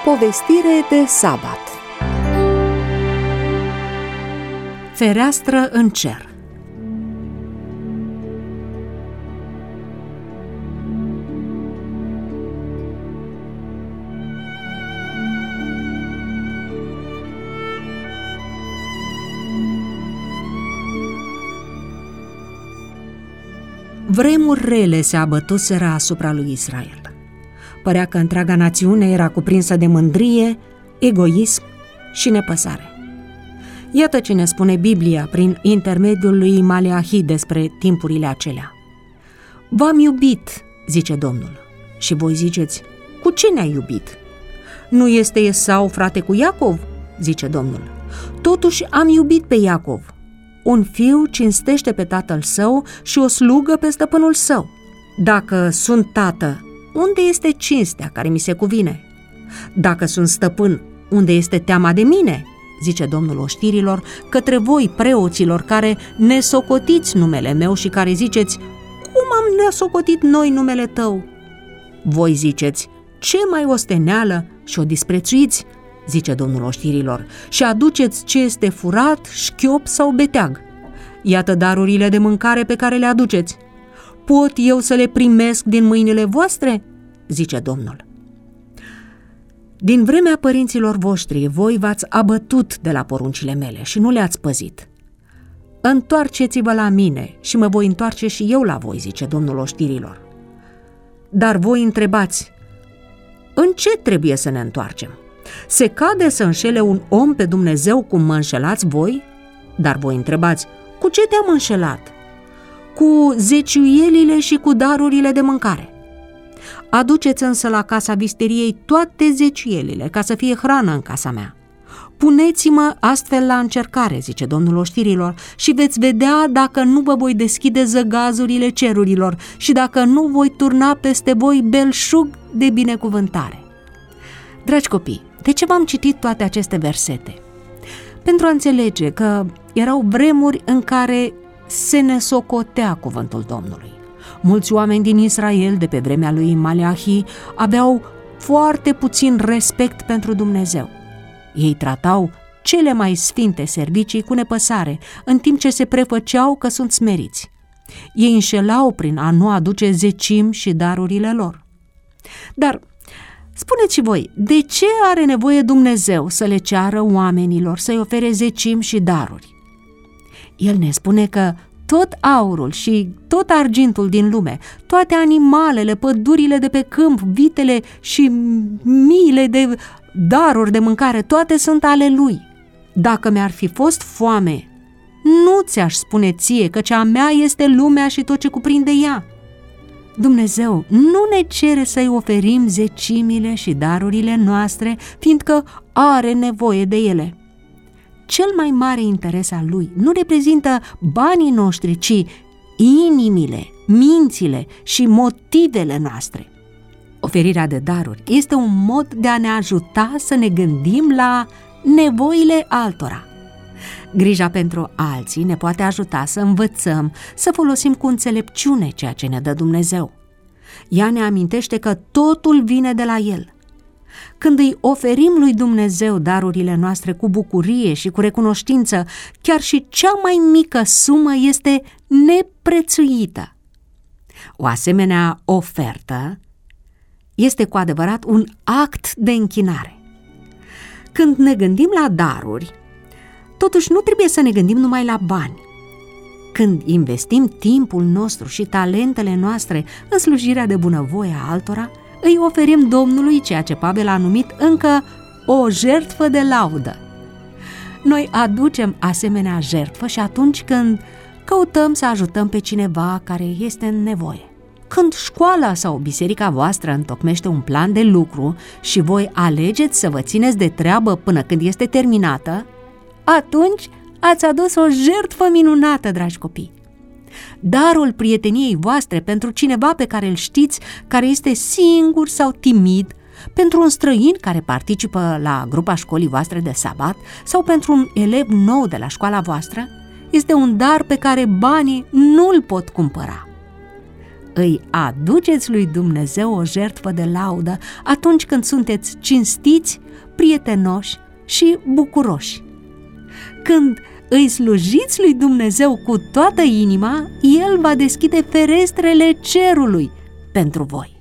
Povestire de sabat. Fereastră în cer. Vremuri rele se abătuseră asupra lui Israel. Părea că întreaga națiune era cuprinsă de mândrie, egoism și nepăsare. Iată ce ne spune Biblia prin intermediul lui Maleahi despre timpurile acelea. V-am iubit, zice Domnul, și voi ziceți, cu ce ne-ai iubit? Nu este Esau frate cu Iacov, zice Domnul. Totuși am iubit pe Iacov. Un fiu cinstește pe tatăl său și o slugă pe stăpânul său. Dacă sunt tată, unde este cinstea care mi se cuvine? Dacă sunt stăpân, unde este teama de mine? Zice Domnul oștirilor către voi, preoților, care nesocotiți numele meu și care ziceți, cum am nesocotit noi numele tău? Voi ziceți, ce mai osteneală și o disprețuiți, zice Domnul oștirilor, și aduceți ce este furat, șchiop sau beteag. Iată darurile de mâncare pe care le aduceți. Pot eu să le primesc din mâinile voastre? Zice Domnul. Din vremea părinților voștri, voi v-ați abătut de la poruncile mele și nu le-ați păzit. Întoarceți-vă la mine și mă voi întoarce și eu la voi, zice Domnul oștirilor. Dar voi întrebați, în ce trebuie să ne întoarcem? Se cade să înșele un om pe Dumnezeu cum mă înșelați voi? Dar voi întrebați, cu ce te-am înșelat? Cu zeciuielile și cu darurile de mâncare. Aduceți însă la casa visteriei toate zeciuielile, ca să fie hrană în casa mea. Puneți-mă astfel la încercare, zice Domnul oștirilor, și veți vedea dacă nu vă voi deschide zăgazurile cerurilor și dacă nu voi turna peste voi belșug de binecuvântare. Dragi copii, de ce v-am citit toate aceste versete? Pentru a înțelege că erau vremuri în care se nesocotea cuvântul Domnului. Mulți oameni din Israel de pe vremea lui Maleahi aveau foarte puțin respect pentru Dumnezeu. Ei tratau cele mai sfinte servicii cu nepăsare, în timp ce se prefăceau că sunt smeriți. Ei înșelau prin a nu aduce zecimi și darurile lor. Dar spuneți și voi, de ce are nevoie Dumnezeu să le ceară oamenilor să-i ofere zecimi și daruri? El ne spune că tot aurul și tot argintul din lume, toate animalele, pădurile de pe câmp, vitele și miile de daruri de mâncare, toate sunt ale lui. Dacă mi-ar fi fost foame, nu ți-aș spune ție că cea mea este lumea și tot ce cuprinde ea. Dumnezeu nu ne cere să-i oferim zecimile și darurile noastre, fiindcă are nevoie de ele. Cel mai mare interes al lui nu reprezintă banii noștri, ci inimile, mințile și motivele noastre. Oferirea de daruri este un mod de a ne ajuta să ne gândim la nevoile altora. Grija pentru alții ne poate ajuta să învățăm, să folosim cu înțelepciune ceea ce ne dă Dumnezeu. Ea ne amintește că totul vine de la El. Când îi oferim lui Dumnezeu darurile noastre cu bucurie și cu recunoștință, chiar și cea mai mică sumă este neprețuită. O asemenea ofertă este cu adevărat un act de închinare. Când ne gândim la daruri, totuși nu trebuie să ne gândim numai la bani. Când investim timpul nostru și talentele noastre în slujirea de bunăvoie a altora, îi oferim Domnului ceea ce Pavel a numit încă o jertfă de laudă. Noi aducem asemenea jertfă și atunci când căutăm să ajutăm pe cineva care este în nevoie. Când școala sau biserica voastră întocmește un plan de lucru și voi alegeți să vă țineți de treabă până când este terminată, atunci ați adus o jertfă minunată, dragi copii. Darul prieteniei voastre pentru cineva pe care îl știți, care este singur sau timid, pentru un străin care participă la grupa școlii voastre de sabat sau pentru un elev nou de la școala voastră, este un dar pe care banii nu îl pot cumpăra. îi aduceți lui Dumnezeu o jertfă de laudă atunci când sunteți cinstiți, prietenoși și bucuroși. Când îi slujiți lui Dumnezeu cu toată inima, El va deschide ferestrele cerului pentru voi.